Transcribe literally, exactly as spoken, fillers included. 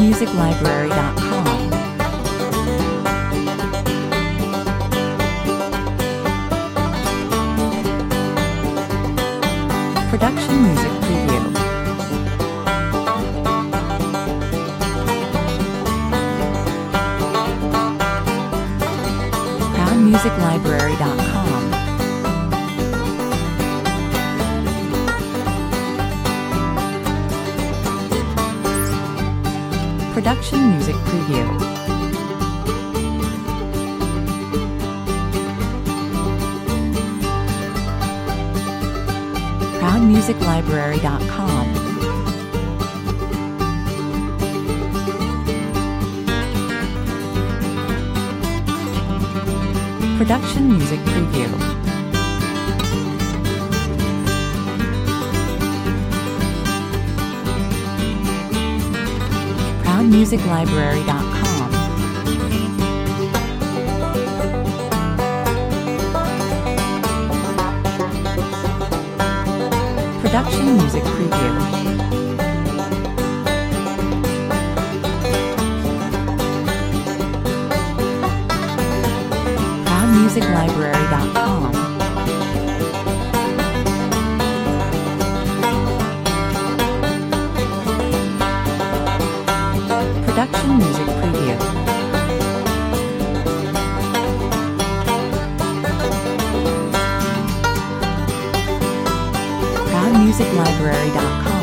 music library dot com. Production Music Preview. crown music library dot com. Production Music Preview. crown music library dot com. Production Music Preview. crown music library dot com. Production Music Preview. crown music library dot com. Production Music Preview. crown music library dot com.